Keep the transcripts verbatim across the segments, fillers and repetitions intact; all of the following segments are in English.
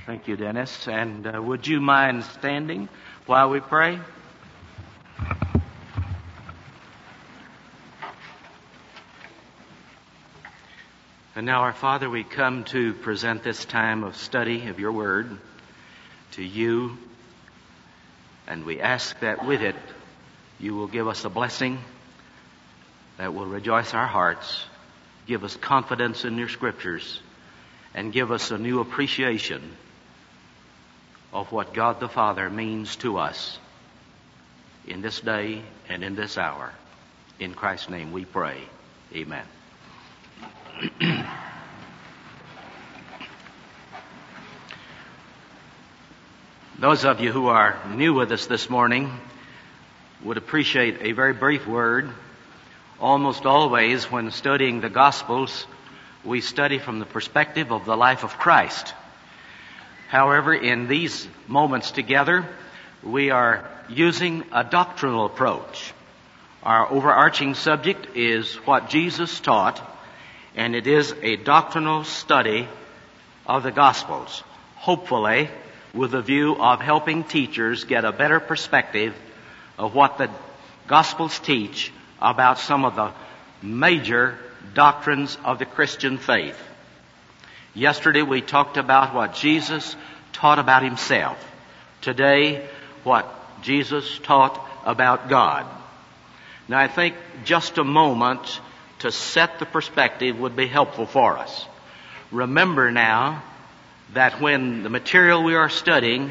Thank you, Dennis. And uh, would you mind standing while we pray? And now, our Father, we come to present this time of study of your Word to you, and we ask that with it you will give us a blessing that will rejoice our hearts, give us confidence in your Scriptures, and give us a new appreciation of what God the Father means to us in this day and in this hour. In Christ's name we pray. Amen. Those of you who are new with us this morning would appreciate a very brief word. Almost always when studying the Gospels, we study from the perspective of the life of Christ. However, in these moments together, we are using a doctrinal approach. Our overarching subject is what Jesus taught, and it is a doctrinal study of the Gospels, hopefully with a view of helping teachers get a better perspective of what the Gospels teach about some of the major doctrines of the Christian faith. Yesterday we talked about what Jesus taught about himself. Today, what Jesus taught about God. Now I think just a moment to set the perspective would be helpful for us. Remember now that when the material we are studying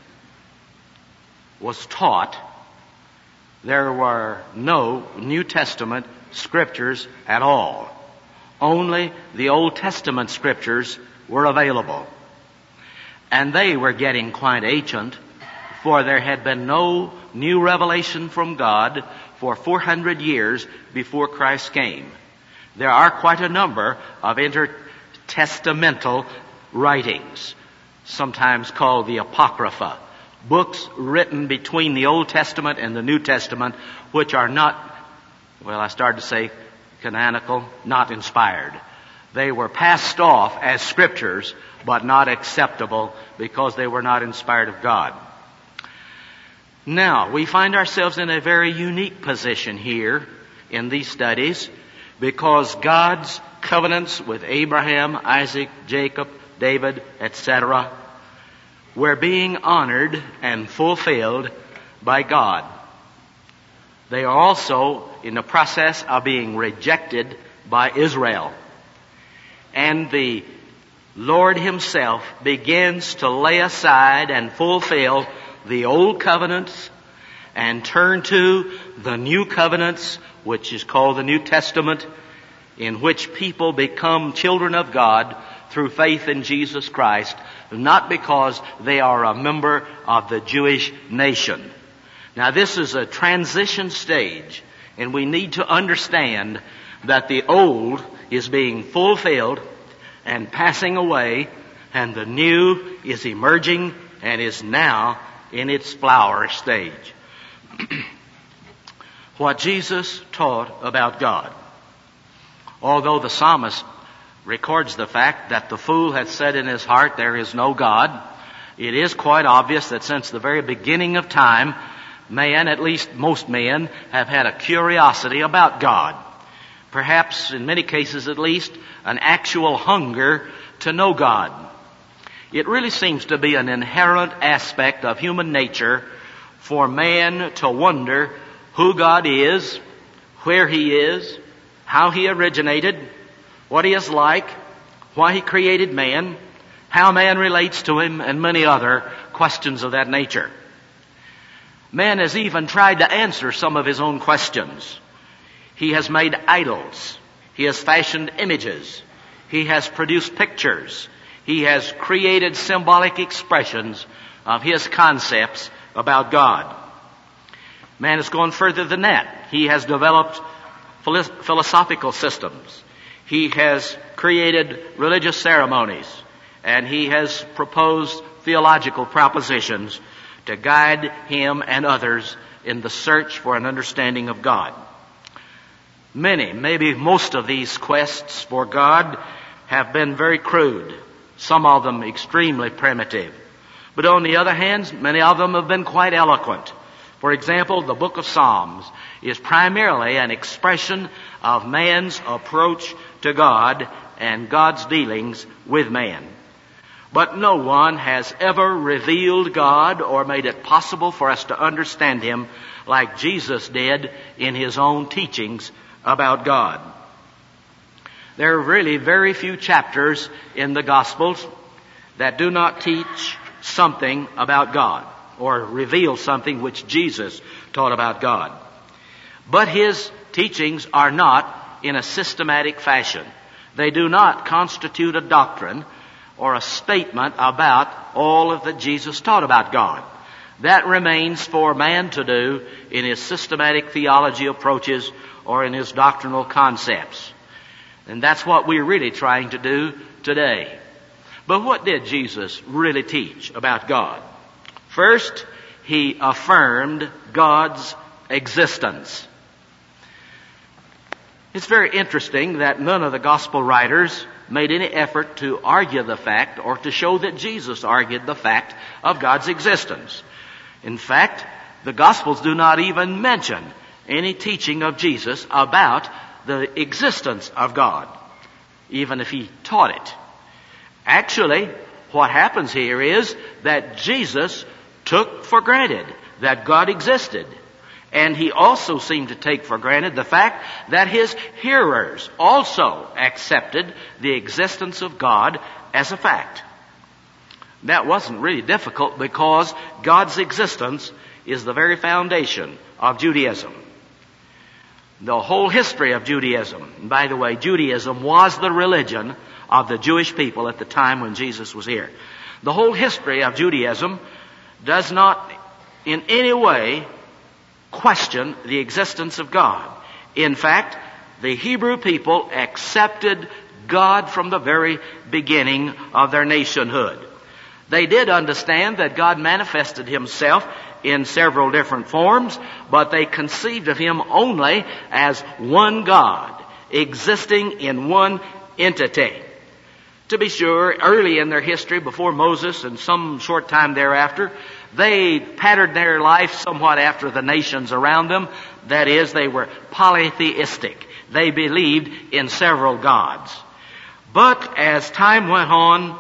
was taught, there were no New Testament scriptures at all. Only the Old Testament scriptures were available. And they were getting quite ancient, for there had been no new revelation from God for four hundred years before Christ came. There are quite a number of intertestamental writings, sometimes called the Apocrypha, books written between the Old Testament and the New Testament, which are not, well, I started to say canonical, not inspired. They were passed off as scriptures, but not acceptable because they were not inspired of God. Now, we find ourselves in a very unique position here in these studies because God's covenants with Abraham, Isaac, Jacob, David, et cetera were being honored and fulfilled by God. They are also in the process of being rejected by Israel. And the Lord Himself begins to lay aside and fulfill the old covenants and turn to the new covenants, which is called the New Testament, in which people become children of God through faith in Jesus Christ, not because they are a member of the Jewish nation. Now this is a transition stage, and we need to understand that the old is being fulfilled and passing away, and the new is emerging and is now in its flower stage. What Jesus taught about God. Although the psalmist records the fact that the fool hath said in his heart, there is no God, it is quite obvious that since the very beginning of time, man, at least most men, have had a curiosity about God. Perhaps, in many cases at least, an actual hunger to know God. It really seems to be an inherent aspect of human nature for man to wonder who God is, where He is, how He originated, what He is like, why He created man, how man relates to Him, and many other questions of that nature. Man has even tried to answer some of his own questions. He has made idols. He has fashioned images. He has produced pictures. He has created symbolic expressions of his concepts about God. Man has gone further than that. He has developed philosophical systems. He has created religious ceremonies. And he has proposed theological propositions to guide him and others in the search for an understanding of God. Many, maybe most of these quests for God have been very crude. some of them extremely primitive. But on the other hand, many of them have been quite eloquent. For example, the book of Psalms is primarily an expression of man's approach to God and God's dealings with man. But no one has ever revealed God or made it possible for us to understand Him like Jesus did in His own teachings about God. There are really very few chapters in the Gospels that do not teach something about God or reveal something which Jesus taught about God. But His teachings are not in a systematic fashion. They do not constitute a doctrine or a statement about all of that Jesus taught about God. That remains for man to do in his systematic theology approaches or in his doctrinal concepts. And that's what we're really trying to do today. But what did Jesus really teach about God? First, He affirmed God's existence. It's very interesting that none of the gospel writers made any effort to argue the fact or to show that Jesus argued the fact of God's existence. In fact, the Gospels do not even mention any teaching of Jesus about the existence of God, even if He taught it. Actually, what happens here is that Jesus took for granted that God existed. And He also seemed to take for granted the fact that His hearers also accepted the existence of God as a fact. That wasn't really difficult because God's existence is the very foundation of Judaism. The whole history of Judaism, and by the way, Judaism was the religion of the Jewish people at the time when Jesus was here. The whole history of Judaism does not in any way question the existence of God. In fact, the Hebrew people accepted God from the very beginning of their nationhood. They did understand that God manifested Himself in several different forms, but they conceived of Him only as one God, existing in one entity. To be sure, early in their history, before Moses and some short time thereafter, they patterned their life somewhat after the nations around them. That is, they were polytheistic. They believed in several gods. But as time went on,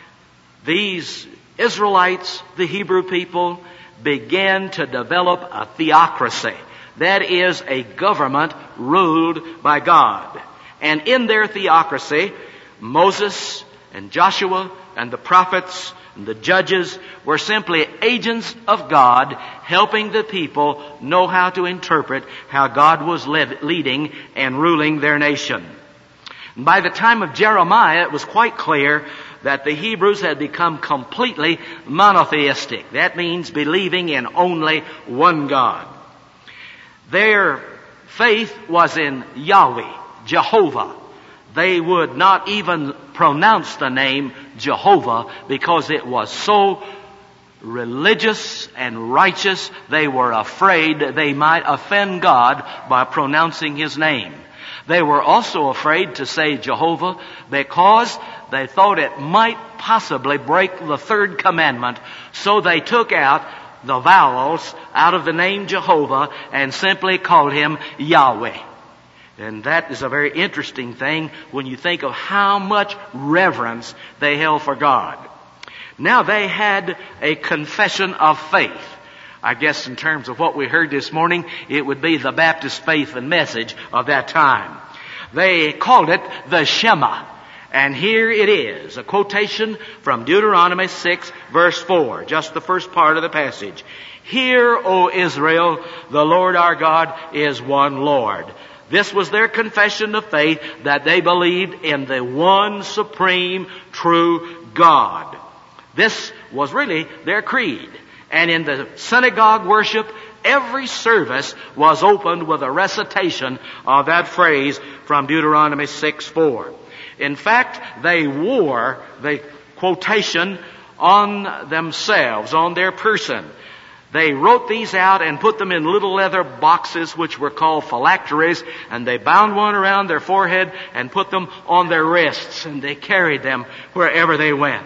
these Israelites, the Hebrew people, began to develop a theocracy. That is, a government ruled by God. And in their theocracy, Moses and Joshua and the prophets and the judges were simply agents of God, helping the people know how to interpret how God was leading and ruling their nation. And by the time of Jeremiah, it was quite clear that the Hebrews had become completely monotheistic. That means believing in only one God. Their faith was in Yahweh, Jehovah. They would not even pronounce the name Jehovah because it was so religious and righteous. They were afraid they might offend God by pronouncing His name. They were also afraid to say Jehovah because they thought it might possibly break the third commandment. So they took out the vowels out of the name Jehovah and simply called Him Yahweh. And that is a very interesting thing when you think of how much reverence they held for God. Now they had a confession of faith. I guess in terms of what we heard this morning, it would be the Baptist faith and message of that time. They called it the Shema. And here it is, a quotation from Deuteronomy six, verse four, just the first part of the passage. Hear, O Israel, the Lord our God is one Lord. This was their confession of faith, that they believed in the one supreme true God. This was really their creed. And in the synagogue worship, every service was opened with a recitation of that phrase from Deuteronomy six four. In fact, they wore the quotation on themselves, on their person. They wrote these out and put them in little leather boxes which were called phylacteries, and they bound one around their forehead and put them on their wrists, and they carried them wherever they went.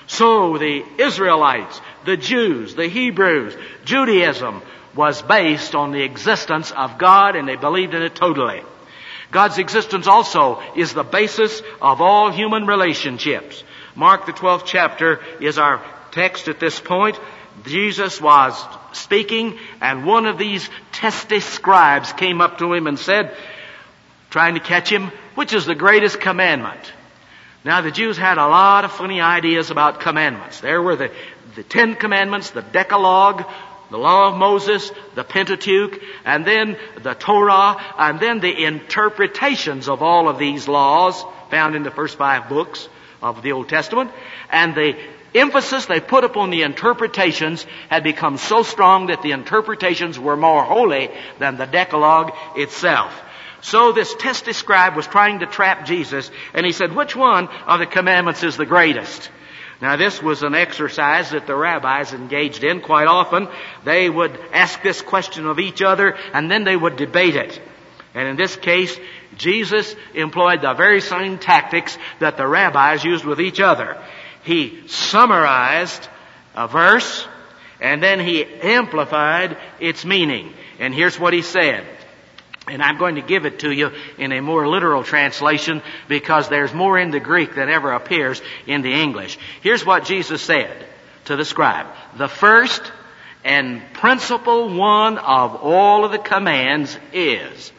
So the Israelites, the Jews, the Hebrews, Judaism was based on the existence of God, and they believed in it totally. God's existence also is the basis of all human relationships. Mark the twelfth chapter is our text at this point. Jesus was speaking, and one of these testy scribes came up to him and said, trying to catch him, which is the greatest commandment? Now the Jews had a lot of funny ideas about commandments. There were the, the Ten Commandments, the Decalogue, the Law of Moses, the Pentateuch, and then the Torah, and then the interpretations of all of these laws found in the first five books of the Old Testament. And the emphasis they put upon the interpretations had become so strong that the interpretations were more holy than the Decalogue itself. So this testy scribe was trying to trap Jesus, and he said, which one of the commandments is the greatest? Now this was an exercise that the rabbis engaged in quite often. They would ask this question of each other, and then they would debate it. And in this case, Jesus employed the very same tactics that the rabbis used with each other. He summarized a verse, and then he amplified its meaning. And here's what he said. And I'm going to give it to you in a more literal translation because there's more in the Greek than ever appears in the English. Here's what Jesus said to the scribe. The first and principal one of all of the commands is,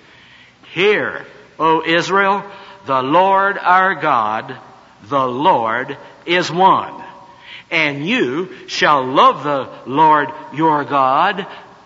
Hear, O Israel, the Lord our God, the Lord is one. And you shall love the Lord your God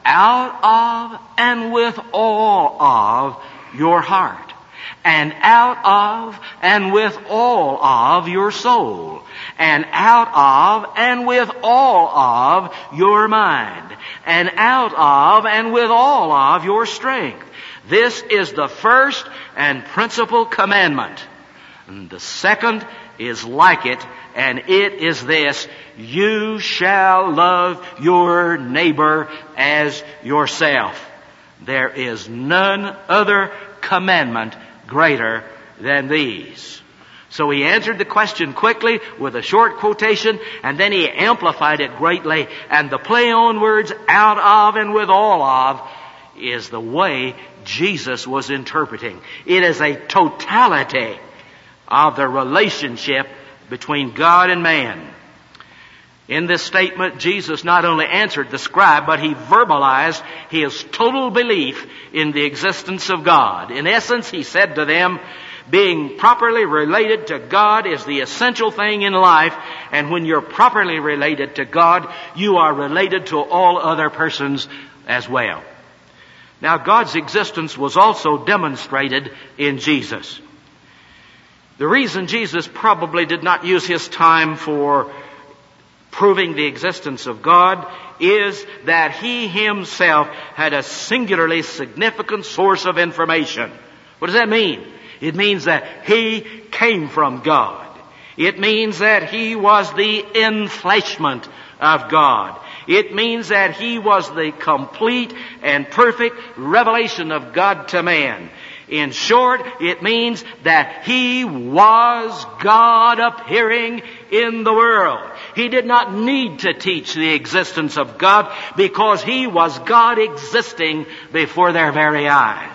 out of and with all of your heart, and out of and with all of your soul, and out of and with all of your mind, and out of and with all of your strength. This is the first and principal commandment. And the second is like it, and it is this: you shall love your neighbor as yourself. There is none other commandment greater than these. So he answered the question quickly with a short quotation, and then he amplified it greatly. And the play on words out of and with all of is the way Jesus was interpreting. It is a totality of the relationship between God and man. In this statement, Jesus not only answered the scribe, but he verbalized his total belief in the existence of God. In essence, he said to them, being properly related to God is the essential thing in life, and when you're properly related to God, you are related to all other persons as well. Now, God's existence was also demonstrated in Jesus. The reason Jesus probably did not use his time for proving the existence of God is that he himself had a singularly significant source of information. What does that mean? It means that he came from God. It means that he was the enfleshment of God. It means that he was the complete and perfect revelation of God to man. In short, it means that he was God appearing in the world. He did not need to teach the existence of God because he was God existing before their very eyes.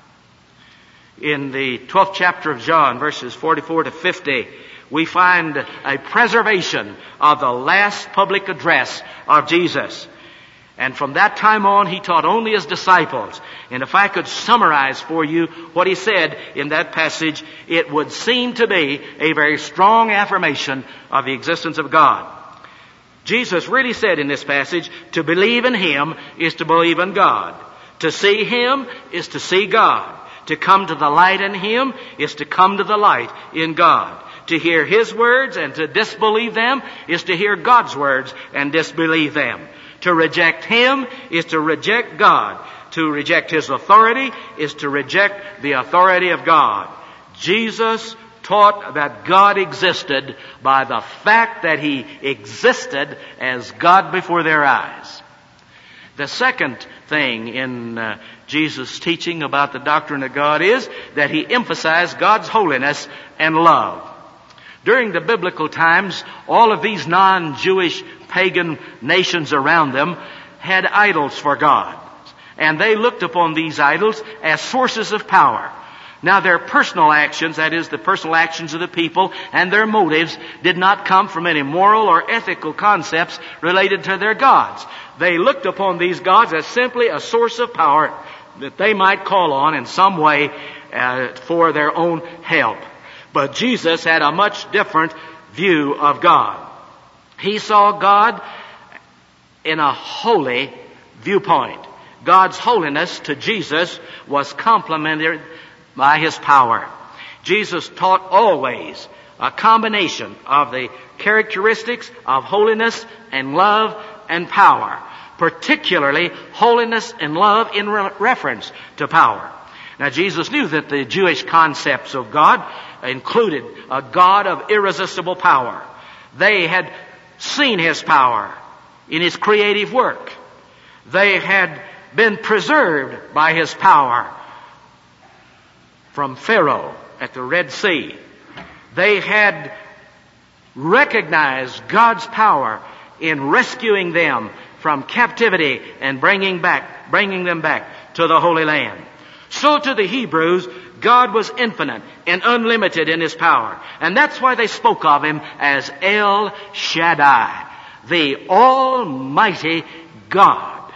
In the twelfth chapter of John, verses forty-four to fifty, we find a preservation of the last public address of Jesus. And from that time on, he taught only his disciples. And if I could summarize for you what he said in that passage, it would seem to be a very strong affirmation of the existence of God. Jesus really said in this passage, to believe in him is to believe in God. To see him is to see God. To come to the light in him is to come to the light in God. To hear his words and to disbelieve them is to hear God's words and disbelieve them. To reject him is to reject God. To reject his authority is to reject the authority of God. Jesus taught that God existed by the fact that he existed as God before their eyes. The second thing in uh, Jesus' teaching about the doctrine of God is that he emphasized God's holiness and love. During the biblical times, all of these non-Jewish pagan nations around them had idols for God. And they looked upon these idols as sources of power. Now their personal actions, that is the personal actions of the people and their motives, did not come from any moral or ethical concepts related to their gods. They looked upon these gods as simply a source of power that they might call on in some way uh, for their own help. But Jesus had a much different view of God. He saw God in a holy viewpoint. God's holiness to Jesus was complemented by his power. Jesus taught always a combination of the characteristics of holiness and love and power, particularly holiness and love in re- reference to power. Now Jesus knew that the Jewish concepts of God included a God of irresistible power. They had seen his power in his creative work. They had been preserved by his power from Pharaoh at the Red Sea. They had recognized God's power in rescuing them from captivity and bringing back, bringing them back to the Holy Land. So to the Hebrews, God was infinite and unlimited in his power. And that's why they spoke of him as El Shaddai, the Almighty God.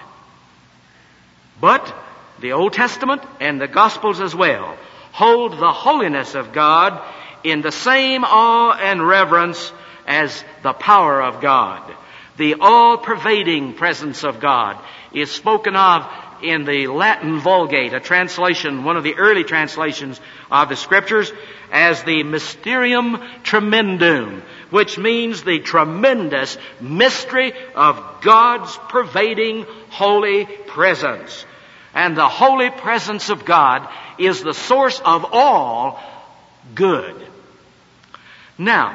But the Old Testament and the Gospels as well hold the holiness of God in the same awe and reverence as the power of God. The all-pervading presence of God is spoken of in the Latin Vulgate, a translation, one of the early translations of the Scriptures, as the Mysterium Tremendum, which means the tremendous mystery of God's pervading holy presence. And the holy presence of God is the source of all good. Now,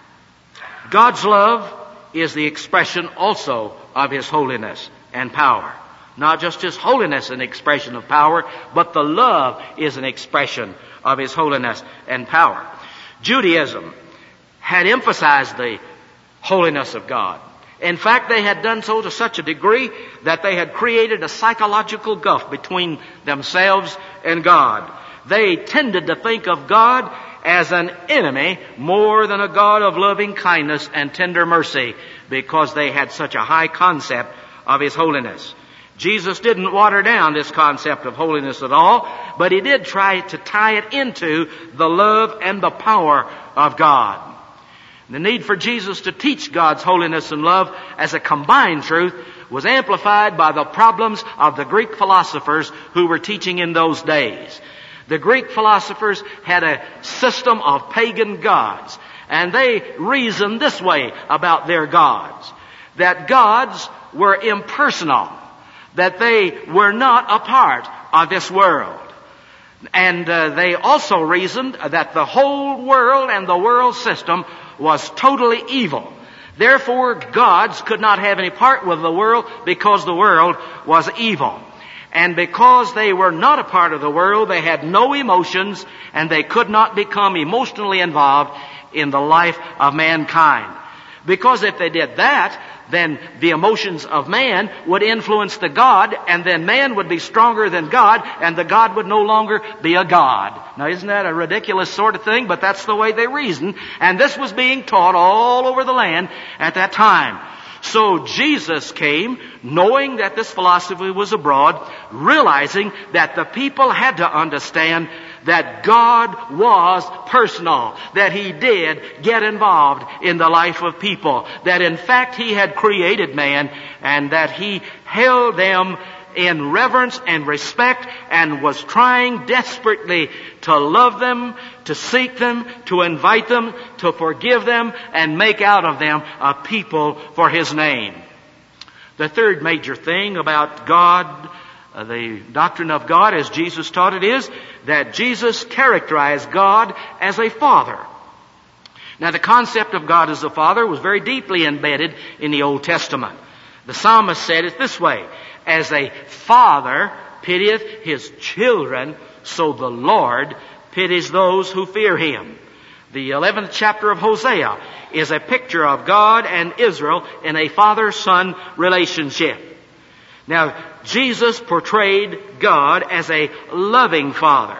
God's love is the expression also of his holiness and power. Not just his holiness an expression of power, but the love is an expression of his holiness and power. Judaism had emphasized the holiness of God. In fact, they had done so to such a degree that they had created a psychological gulf between themselves and God. They tended to think of God as an enemy more than a God of loving kindness and tender mercy, because they had such a high concept of his holiness. Jesus didn't water down this concept of holiness at all, but he did try to tie it into the love and the power of God. The need for Jesus to teach God's holiness and love as a combined truth was amplified by the problems of the Greek philosophers who were teaching in those days. The Greek philosophers had a system of pagan gods, and they reasoned this way about their gods: that gods were impersonal, that they were not a part of this world. And uh, they also reasoned that the whole world and the world system was totally evil. Therefore, gods could not have any part with the world because the world was evil. And because they were not a part of the world, they had no emotions, and they could not become emotionally involved in the life of mankind. Because if they did that, then the emotions of man would influence the God, and then man would be stronger than God, and the God would no longer be a God. Now, isn't that a ridiculous sort of thing? But that's the way they reasoned, and this was being taught all over the land at that time. So Jesus came knowing that this philosophy was abroad, realizing that the people had to understand that God was personal, that he did get involved in the life of people, that in fact he had created man, and that he held them in reverence and respect and was trying desperately to love them, to seek them, to invite them, to forgive them, and make out of them a people for his name. The third major thing about God, uh, the doctrine of God as Jesus taught it, is that Jesus characterized God as a father. Now, the concept of God as a father was very deeply embedded in the Old Testament. The psalmist said it this way: As a father pitieth his children, so the Lord pities those who fear him. The eleventh chapter of Hosea is a picture of God and Israel in a father-son relationship. Now, Jesus portrayed God as a loving father.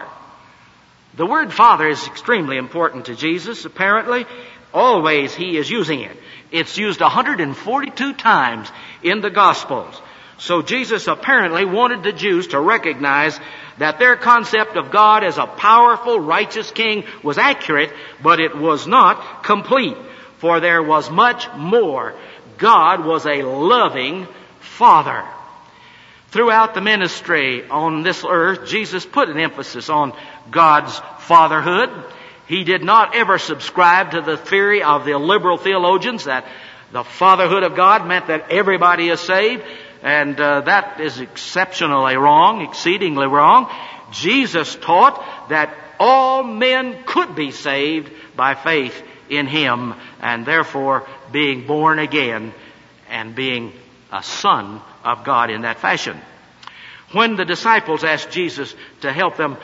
The word father is extremely important to Jesus, apparently. Always he is using it. It's used one hundred forty-two times in the Gospels. So Jesus apparently wanted the Jews to recognize that their concept of God as a powerful, righteous king was accurate, but it was not complete. For there was much more. God was a loving Father. Throughout the ministry on this earth, Jesus put an emphasis on God's fatherhood. He did not ever subscribe to the theory of the liberal theologians that the fatherhood of God meant that everybody is saved. And uh, that is exceptionally wrong, exceedingly wrong. Jesus taught that all men could be saved by faith in Him, and therefore being born again and being a son of God in that fashion. When the disciples asked Jesus to help them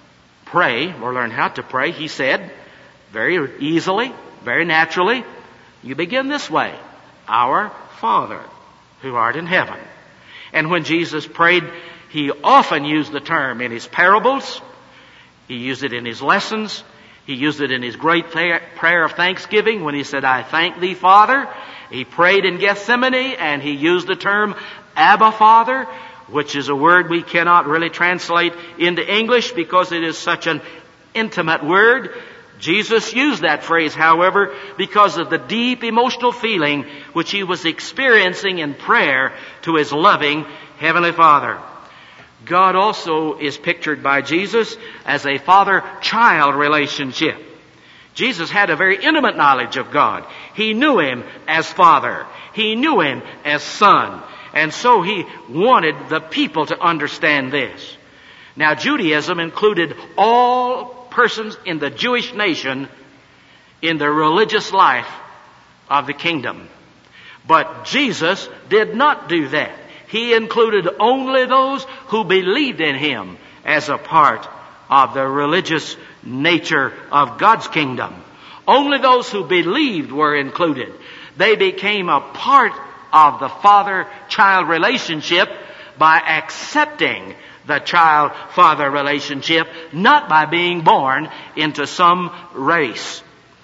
pray or learn how to pray, He said, very easily, very naturally, you begin this way, Our Father who art in heaven. And when Jesus prayed, He often used the term in His parables. He used it in His lessons. He used it in His great prayer of thanksgiving when He said, I thank Thee, Father. He prayed in Gethsemane and He used the term Abba, Father, which is a word we cannot really translate into English because it is such an intimate word. Jesus used that phrase, however, because of the deep emotional feeling which He was experiencing in prayer to His loving Heavenly Father. God also is pictured by Jesus as a father-child relationship. Jesus had a very intimate knowledge of God. He knew Him as Father. He knew Him as Son. And so He wanted the people to understand this. Now, Judaism included all persons in the Jewish nation in the religious life of the kingdom. But Jesus did not do that. He included only those who believed in Him as a part of the religious nature of God's kingdom. Only those who believed were included. They became a part of the father-child relationship by accepting the child-father relationship, not by being born into some race.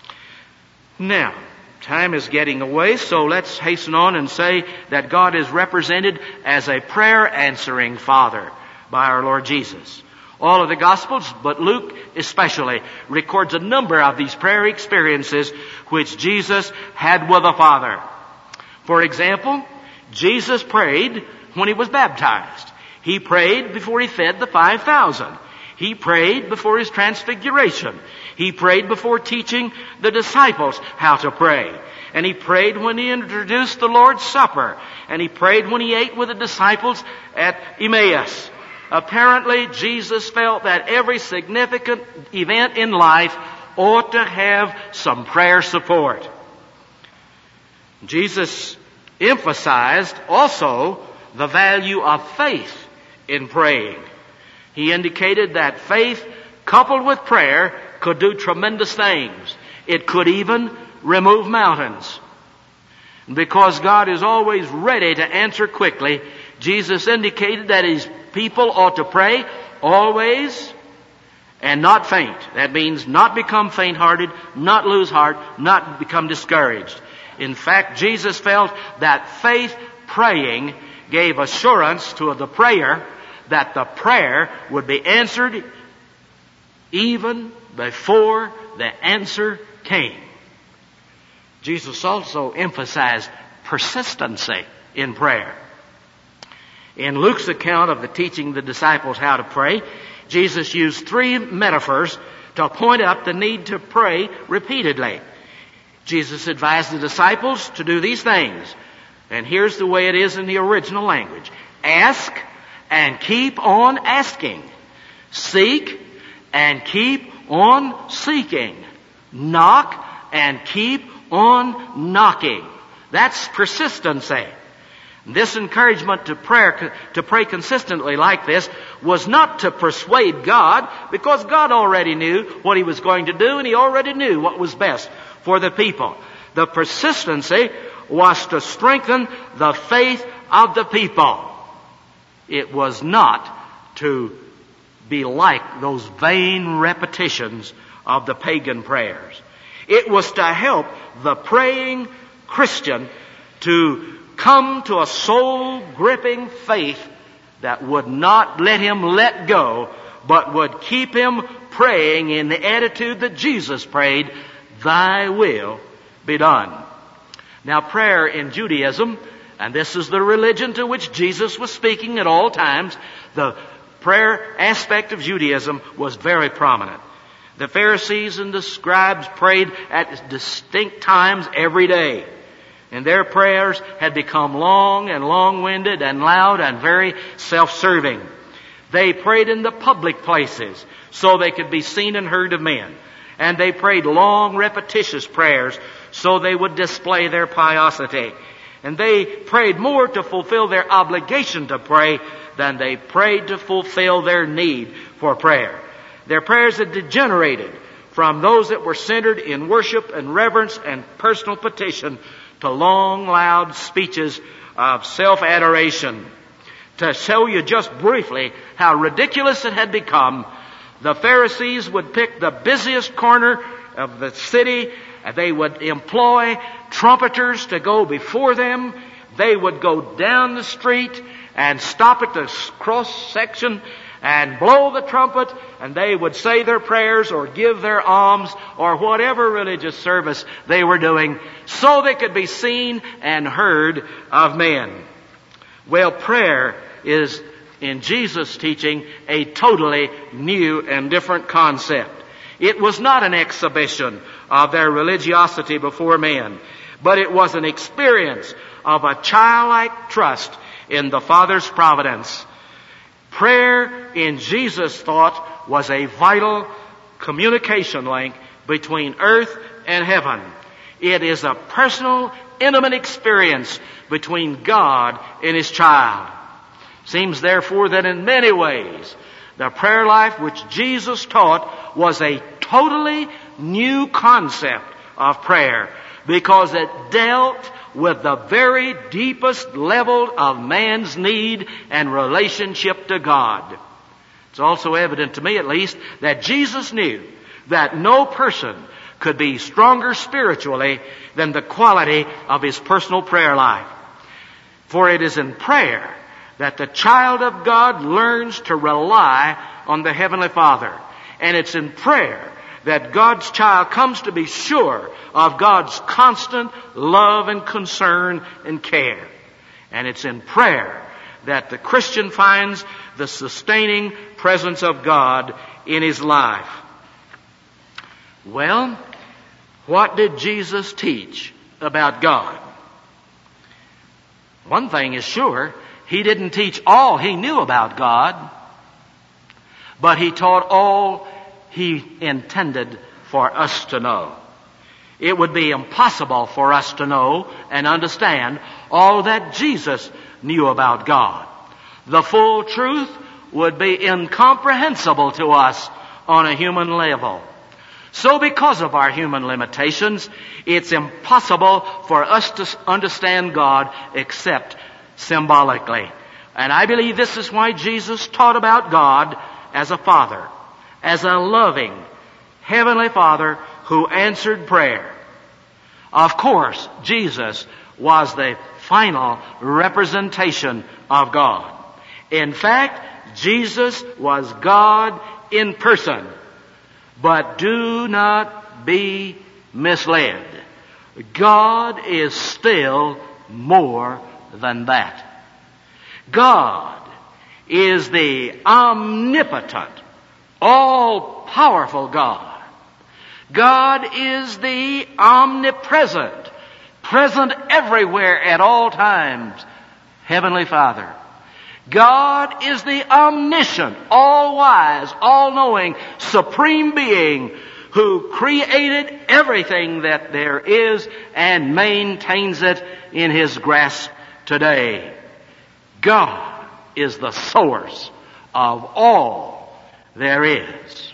Now, time is getting away, so let's hasten on and say that God is represented as a prayer-answering Father by our Lord Jesus. All of the Gospels, but Luke especially, records a number of these prayer experiences which Jesus had with the Father. For example, Jesus prayed when He was baptized. He prayed before He fed the five thousand. He prayed before His transfiguration. He prayed before teaching the disciples how to pray. And He prayed when He introduced the Lord's Supper. And He prayed when He ate with the disciples at Emmaus. Apparently, Jesus felt that every significant event in life ought to have some prayer support. Jesus emphasized also the value of faith in praying. He indicated that faith coupled with prayer could do tremendous things. It could even remove mountains. Because God is always ready to answer quickly, Jesus indicated that His people ought to pray always and not faint. That means not become faint-hearted, not lose heart, not become discouraged. In fact, Jesus felt that faith praying gave assurance to the prayer that the prayer would be answered even before the answer came. Jesus also emphasized persistency in prayer. In Luke's account of the teaching the disciples how to pray, Jesus used three metaphors to point out the need to pray repeatedly. Jesus advised the disciples to do these things. And here's the way it is in the original language. Ask and keep on asking. Seek and keep on seeking. Knock and keep on knocking. That's persistency. This encouragement to prayer, to pray consistently like this, was not to persuade God, because God already knew what He was going to do, and He already knew what was best for the people. The persistency was to strengthen the faith of the people. It was not to be like those vain repetitions of the pagan prayers. It was to help the praying Christian to come to a soul-gripping faith that would not let him let go, but would keep him praying in the attitude that Jesus prayed, "Thy will be done." Now, prayer in Judaism, and this is the religion to which Jesus was speaking at all times, the prayer aspect of Judaism was very prominent. The Pharisees and the scribes prayed at distinct times every day. And their prayers had become long and long-winded and loud and very self-serving. They prayed in the public places so they could be seen and heard of men. And they prayed long, repetitious prayers so they would display their piosity. And they prayed more to fulfill their obligation to pray than they prayed to fulfill their need for prayer. Their prayers had degenerated from those that were centered in worship and reverence and personal petition to long, loud speeches of self-adoration. To show you just briefly how ridiculous it had become, the Pharisees would pick the busiest corner of the city. They would employ trumpeters to go before them. They would go down the street and stop at the cross section and blow the trumpet, and they would say their prayers or give their alms or whatever religious service they were doing so they could be seen and heard of men. Well, prayer is, in Jesus' teaching, a totally new and different concept. It was not an exhibition of their religiosity before men, but it was an experience of a childlike trust in the Father's providence. Prayer, in Jesus' thought, was a vital communication link between earth and heaven. It is a personal, intimate experience between God and His child. Seems therefore that in many ways, the prayer life which Jesus taught was a totally new concept of prayer, because it dealt with the very deepest level of man's need and relationship to God. It's also evident to me, at least, that Jesus knew that no person could be stronger spiritually than the quality of his personal prayer life. For it is in prayer that the child of God learns to rely on the Heavenly Father. And it's in prayer that God's child comes to be sure of God's constant love and concern and care. And it's in prayer that the Christian finds the sustaining presence of God in his life. Well, what did Jesus teach about God? One thing is sure, He didn't teach all He knew about God, but He taught all He intended for us to know. It would be impossible for us to know and understand all that Jesus knew about God. The full truth would be incomprehensible to us on a human level. So because of our human limitations, it's impossible for us to understand God except symbolically. And I believe this is why Jesus taught about God as a Father, as a loving Heavenly Father who answered prayer. Of course, Jesus was the final representation of God. In fact, Jesus was God in person. But do not be misled. God is still more than that. God is the omnipotent, all-powerful God. God is the omnipresent, present everywhere at all times, Heavenly Father. God is the omniscient, all-wise, all-knowing, supreme being who created everything that there is and maintains it in His grasp today. God is the source of all there is.